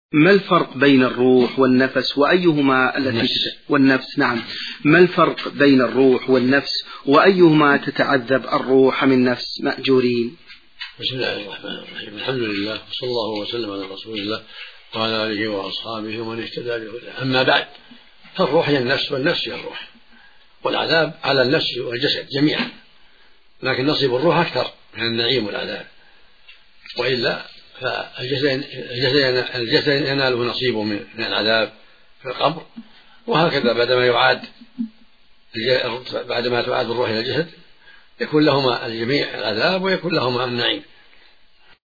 ما الفرق بين الروح والنفس وأيهما والنفس؟ نعم. ما الفرق بين الروح والنفس وأيهما تتعذب الروح من نفس مأجورين؟ بسم الله الرحمن الرحيم. الحمد لله وصلى الله وسلم على رسول الله وعلى آله وأصحابه ومن اهتدى بهداه. أما بعد، فالروح هي النفس والنفس هي الروح، والعذاب على النفس والجسد جميعا، لكن نصيب الروح أكثر من النعيم والعذاب، وإلا فالجسد يناله نصيبه من العذاب في القبر، وهكذا بعدما تعاد الروح إلى الجسد يكون لهما الجميع العذاب ويكون لهما النعيم.